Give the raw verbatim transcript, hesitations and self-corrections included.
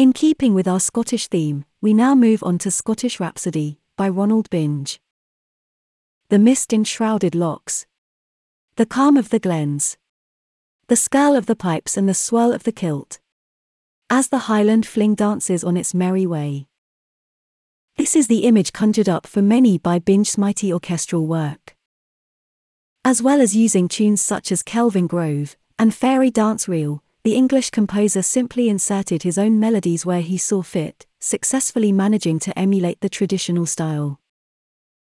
In keeping with our Scottish theme, we now move on to Scottish Rhapsody, by Ronald Binge. The mist enshrouded locks. The calm of the glens. The skirl of the pipes and the swirl of the kilt. As the Highland fling dances on its merry way. This is the image conjured up for many by Binge's mighty orchestral work. As well as using tunes such as Kelvin Grove and Fairy Dance Reel, the English composer simply inserted his own melodies where he saw fit, successfully managing to emulate the traditional style.